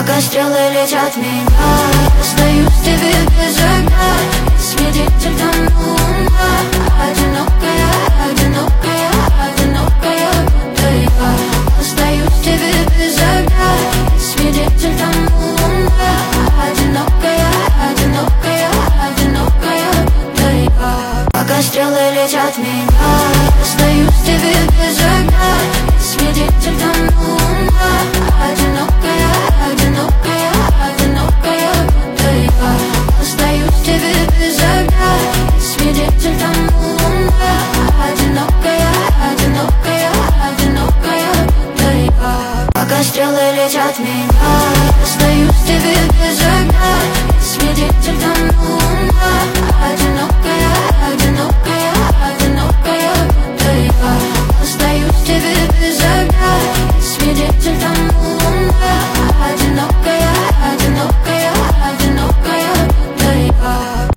пока стрелы летят в меня. Остаюсь тебе без огня, свидетель тому луна. Одинокая, одинокая,